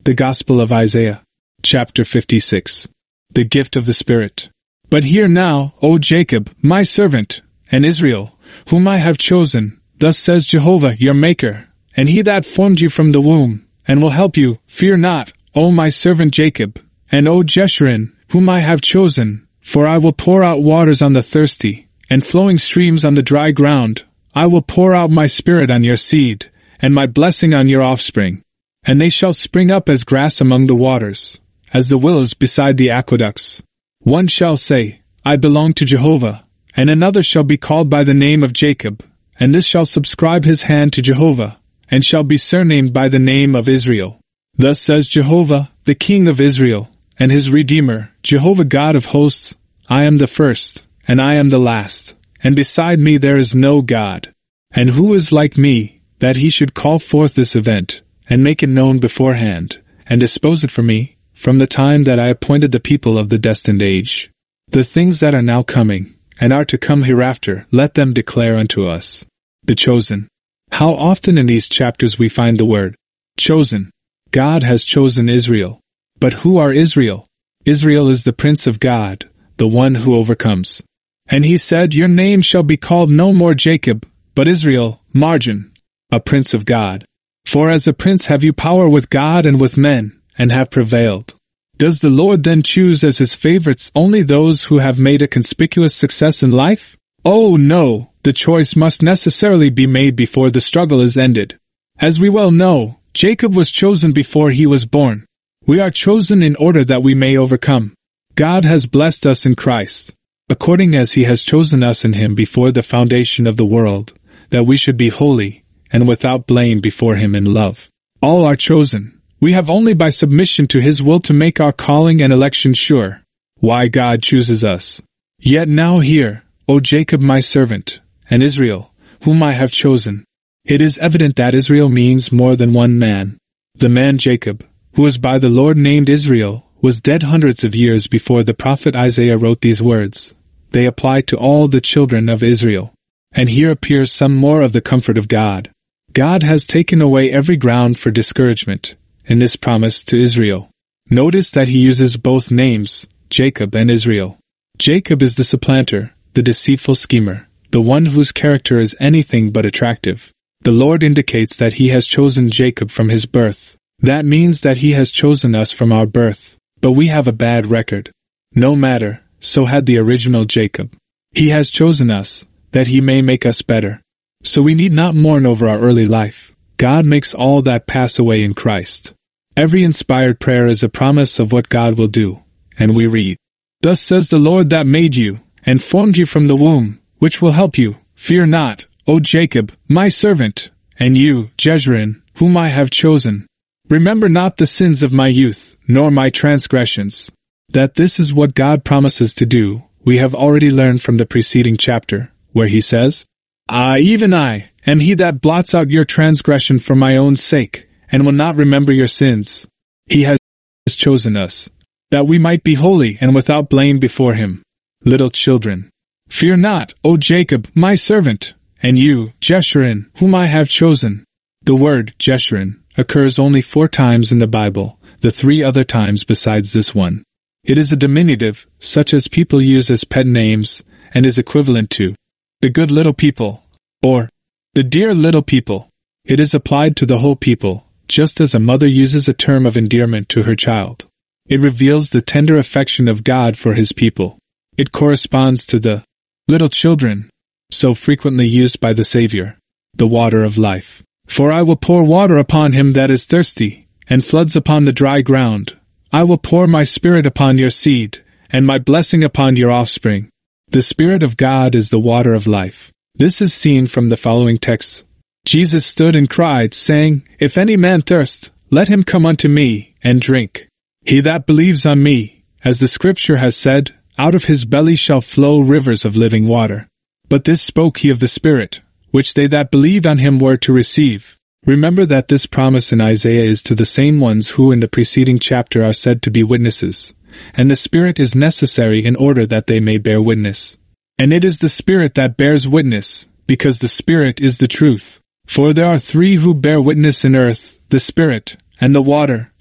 The Gospel of Isaiah, chapter 56. The gift of the Spirit. But hear now, O Jacob, my servant, and Israel, whom I have chosen, thus says Jehovah your Maker, and he that formed you from the womb, and will help you. Fear not, O my servant Jacob, and O Jeshurun, whom I have chosen, for I will pour out waters on the thirsty, and flowing streams on the dry ground. I will pour out my Spirit on your seed, and my blessing on your offspring. And they shall spring up as grass among the waters, as the willows beside the aqueducts. One shall say, I belong to Jehovah, and another shall be called by the name of Jacob, and this shall subscribe his hand to Jehovah, and shall be surnamed by the name of Israel. Thus says Jehovah, the King of Israel, and his Redeemer, Jehovah God of hosts, I am the first, and I am the last, and beside me there is no God. And who is like me, that he should call forth this event, and make it known beforehand, and dispose it for me, from the time that I appointed the people of the destined age? The things that are now coming, and are to come hereafter, let them declare unto us. The chosen. How often in these chapters we find the word, chosen. God has chosen Israel. But who are Israel? Israel is the prince of God, the one who overcomes. And he said, your name shall be called no more Jacob, but Israel, margin, a prince of God. For as a prince have you power with God and with men, and have prevailed. Does the Lord then choose as his favorites only those who have made a conspicuous success in life? Oh no, the choice must necessarily be made before the struggle is ended. As we well know, Jacob was chosen before he was born. We are chosen in order that we may overcome. God has blessed us in Christ, according as he has chosen us in him before the foundation of the world, that we should be holy, and without blame before him in love. All are chosen. We have only by submission to his will to make our calling and election sure. Why God chooses us. Yet now hear, O Jacob my servant, and Israel, whom I have chosen. It is evident that Israel means more than one man. The man Jacob, who was by the Lord named Israel, was dead hundreds of years before the prophet Isaiah wrote these words. They apply to all the children of Israel. And here appears some more of the comfort of God. God has taken away every ground for discouragement in this promise to Israel. Notice that he uses both names, Jacob and Israel. Jacob is the supplanter, the deceitful schemer, the one whose character is anything but attractive. The Lord indicates that he has chosen Jacob from his birth. That means that he has chosen us from our birth. But we have a bad record. No matter, so had the original Jacob. He has chosen us, that he may make us better. So we need not mourn over our early life. God makes all that pass away in Christ. Every inspired prayer is a promise of what God will do. And we read, Thus says the Lord that made you, and formed you from the womb, which will help you. Fear not, O Jacob, my servant, and you, Jeshurun, whom I have chosen. Remember not the sins of my youth, nor my transgressions. That this is what God promises to do, we have already learned from the preceding chapter, where he says, even I, am he that blots out your transgression for my own sake, and will not remember your sins. He has chosen us, that we might be holy and without blame before him. Little children, fear not, O Jacob, my servant, and you, Jeshurun, whom I have chosen. The word Jeshurun occurs only 4 times in the Bible, the 3 other times besides this one. It is a diminutive, such as people use as pet names, and is equivalent to the good little people, or the dear little people. It is applied to the whole people, just as a mother uses a term of endearment to her child. It reveals the tender affection of God for his people. It corresponds to the little children, so frequently used by the Savior, the water of life. For I will pour water upon him that is thirsty, and floods upon the dry ground. I will pour my Spirit upon your seed, and my blessing upon your offspring. The Spirit of God is the water of life. This is seen from the following texts. Jesus stood and cried, saying, If any man thirst, let him come unto me, and drink. He that believes on me, as the Scripture has said, out of his belly shall flow rivers of living water. But this spoke he of the Spirit, which they that believed on him were to receive. Remember that this promise in Isaiah is to the same ones who in the preceding chapter are said to be witnesses, and the Spirit is necessary in order that they may bear witness. And it is the Spirit that bears witness, because the Spirit is the truth. For there are 3 who bear witness in earth, the Spirit, and the water,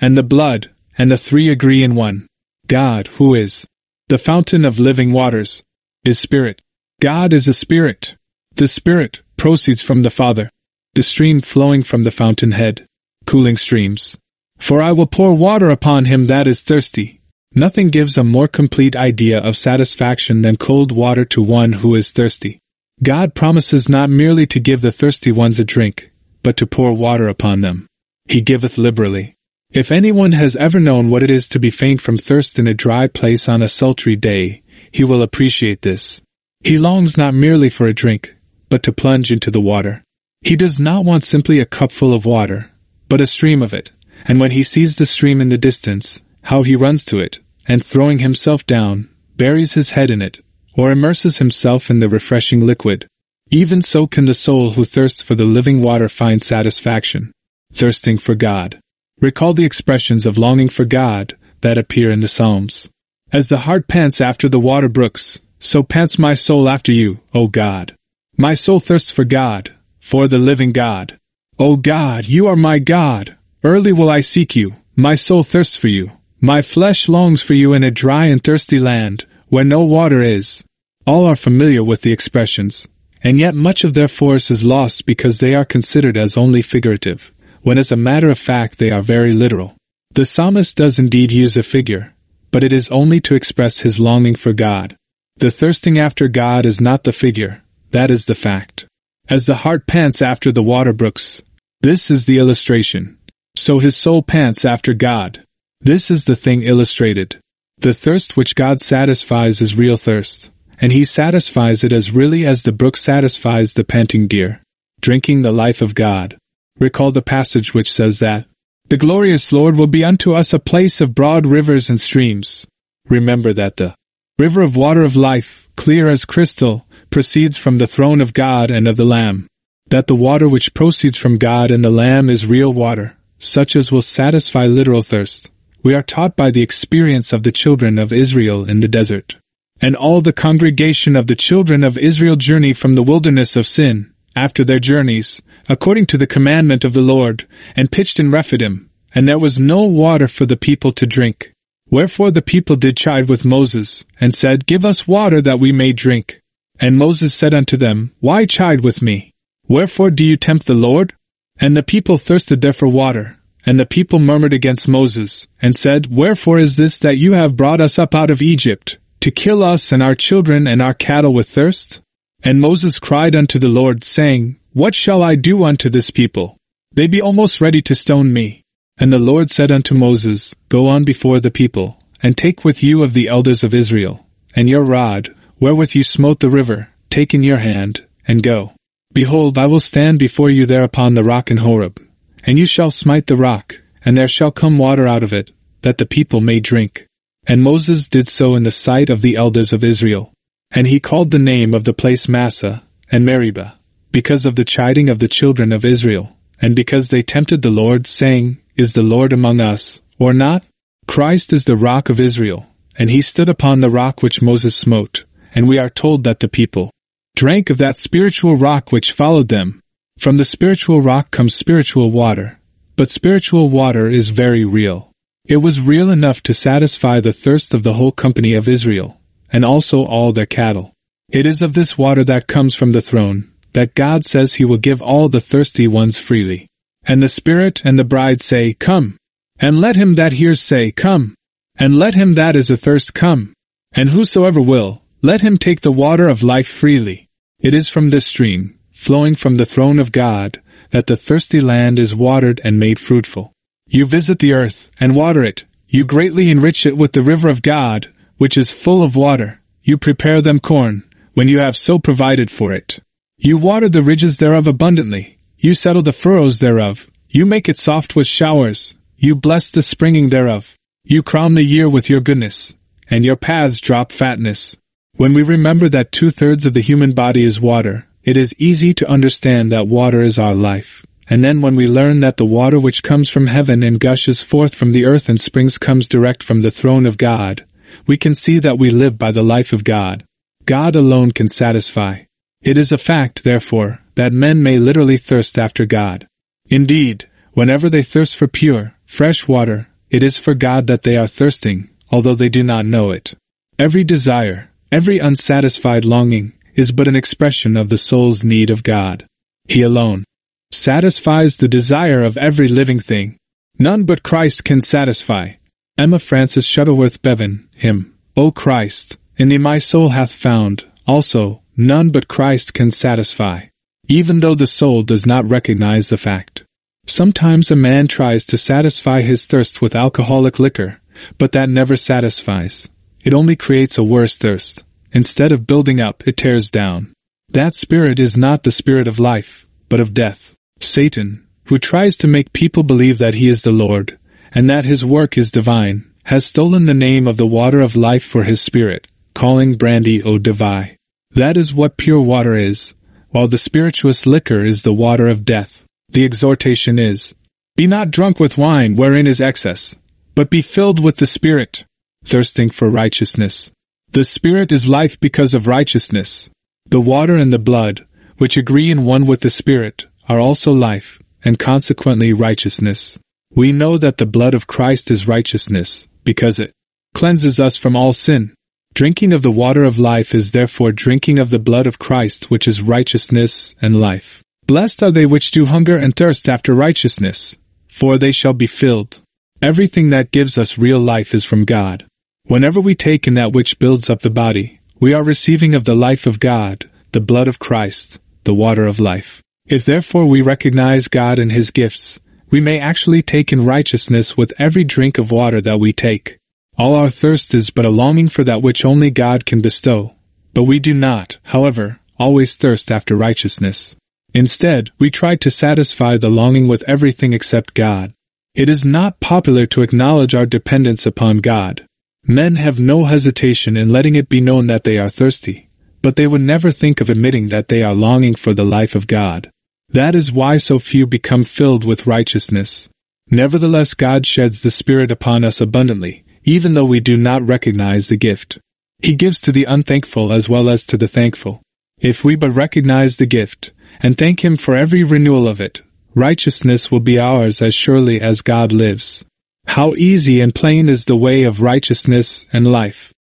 and the blood, and the three agree in one. God, who is the fountain of living waters, is Spirit. God is a Spirit. The Spirit proceeds from the Father, the stream flowing from the fountainhead, cooling streams. For I will pour water upon him that is thirsty. Nothing gives a more complete idea of satisfaction than cold water to one who is thirsty. God promises not merely to give the thirsty ones a drink, but to pour water upon them. He giveth liberally. If anyone has ever known what it is to be faint from thirst in a dry place on a sultry day, he will appreciate this. He longs not merely for a drink, but to plunge into the water. He does not want simply a cupful of water, but a stream of it, and when he sees the stream in the distance, how he runs to it, and throwing himself down, buries his head in it, or immerses himself in the refreshing liquid. Even so can the soul who thirsts for the living water find satisfaction. Thirsting for God. Recall the expressions of longing for God that appear in the Psalms. As the hart pants after the water brooks, so pants my soul after you, O God. My soul thirsts for God, for the living God. O God, you are my God. Early will I seek you. My soul thirsts for you. My flesh longs for you in a dry and thirsty land, where no water is. All are familiar with the expressions, and yet much of their force is lost because they are considered as only figurative, when as a matter of fact they are very literal. The psalmist does indeed use a figure, but it is only to express his longing for God. The thirsting after God is not the figure, that is the fact. As the hart pants after the water brooks, this is the illustration. So his soul pants after God. This is the thing illustrated. The thirst which God satisfies is real thirst, and he satisfies it as really as the brook satisfies the panting deer, drinking the life of God. Recall the passage which says that, "The glorious Lord will be unto us a place of broad rivers and streams." Remember that the river of water of life, clear as crystal, proceeds from the throne of God and of the Lamb. That the water which proceeds from God and the Lamb is real water, such as will satisfy literal thirst. We are taught by the experience of the children of Israel in the desert. And all the congregation of the children of Israel journeyed from the wilderness of Sin, after their journeys, according to the commandment of the Lord, and pitched in Rephidim, and there was no water for the people to drink. Wherefore the people did chide with Moses, and said, Give us water that we may drink. And Moses said unto them, Why chide with me? Wherefore do you tempt the Lord? And the people thirsted there for water. And the people murmured against Moses, and said, Wherefore is this that you have brought us up out of Egypt, to kill us and our children and our cattle with thirst? And Moses cried unto the Lord, saying, What shall I do unto this people? They be almost ready to stone me. And the Lord said unto Moses, Go on before the people, and take with you of the elders of Israel, and your rod, wherewith you smote the river, take in your hand, and go. Behold, I will stand before you there upon the rock in Horeb. And you shall smite the rock, and there shall come water out of it, that the people may drink. And Moses did so in the sight of the elders of Israel. And he called the name of the place Massah and Meribah, because of the chiding of the children of Israel, and because they tempted the Lord, saying, Is the Lord among us, or not? Christ is the rock of Israel, and he stood upon the rock which Moses smote, and we are told that the people drank of that spiritual rock which followed them. From the spiritual rock comes spiritual water, but spiritual water is very real. It was real enough to satisfy the thirst of the whole company of Israel, and also all their cattle. It is of this water that comes from the throne, that God says he will give all the thirsty ones freely. And the Spirit and the bride say, Come. And let him that hears say, Come. And let him that is athirst come. And whosoever will, let him take the water of life freely. It is from this stream, flowing from the throne of God, that the thirsty land is watered and made fruitful. You visit the earth and water it. You greatly enrich it with the river of God, which is full of water. You prepare them corn, when you have so provided for it. You water the ridges thereof abundantly. You settle the furrows thereof. You make it soft with showers. You bless the springing thereof. You crown the year with your goodness, and your paths drop fatness. When we remember that 2/3 of the human body is water, it is easy to understand that water is our life. And then when we learn that the water which comes from heaven and gushes forth from the earth and springs comes direct from the throne of God, we can see that we live by the life of God. God alone can satisfy. It is a fact, therefore, that men may literally thirst after God. Indeed, whenever they thirst for pure, fresh water, It is for God that they are thirsting, although they do not know it. Every desire, every unsatisfied longing, is but an expression of the soul's need of God. He alone satisfies the desire of every living thing. None but Christ can satisfy. Emma Frances Shuttleworth Bevan, hymn, O Christ, in thee my soul hath found, also, none but Christ can satisfy. Even though the soul does not recognize the fact. Sometimes a man tries to satisfy his thirst with alcoholic liquor, but that never satisfies. It only creates a worse thirst. Instead of building up, it tears down. That spirit is not the spirit of life, but of death. Satan, who tries to make people believe that he is the Lord, and that his work is divine, has stolen the name of the water of life for his spirit, calling brandy eau de vie. That is what pure water is, while the spirituous liquor is the water of death. The exhortation is, be not drunk with wine wherein is excess, but be filled with the Spirit, thirsting for righteousness. The Spirit is life because of righteousness. The water and the blood, which agree in one with the Spirit, are also life, and consequently righteousness. We know that the blood of Christ is righteousness, because it cleanses us from all sin. Drinking of the water of life is therefore drinking of the blood of Christ, which is righteousness and life. Blessed are they which do hunger and thirst after righteousness, for they shall be filled. Everything that gives us real life is from God. Whenever we take in that which builds up the body, we are receiving of the life of God, the blood of Christ, the water of life. If therefore we recognize God and His gifts, we may actually take in righteousness with every drink of water that we take. All our thirst is but a longing for that which only God can bestow. But we do not, however, always thirst after righteousness. Instead, we try to satisfy the longing with everything except God. It is not popular to acknowledge our dependence upon God. Men have no hesitation in letting it be known that they are thirsty, but they would never think of admitting that they are longing for the life of God. That is why so few become filled with righteousness. Nevertheless, God sheds the Spirit upon us abundantly, even though we do not recognize the gift. He gives to the unthankful as well as to the thankful. If we but recognize the gift, and thank Him for every renewal of it, righteousness will be ours as surely as God lives. How easy and plain is the way of righteousness and life.